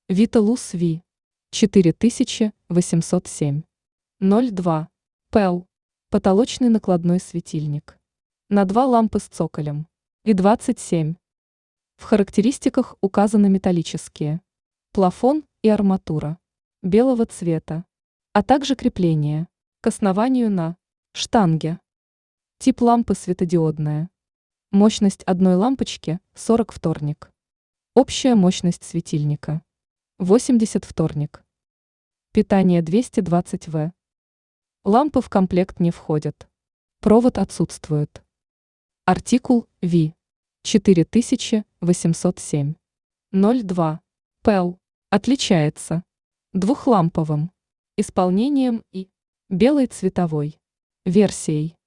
Виталус Ви 4807. 02. ПЭЛ. Потолочный накладной светильник. На 2 лампы с цоколем. И 27. В характеристиках указаны металлические плафон и арматура белого цвета, а также крепление к основанию на штанге. Тип лампы светодиодная. Мощность одной лампочки 40 вторник. Общая мощность светильника 80 вторник. Питание 220 В. Лампы в комплект не входят. Провод отсутствует. Артикул Ви 4807. 02. ПЭЛ отличается двухламповым исполнением и белой цветовой версией.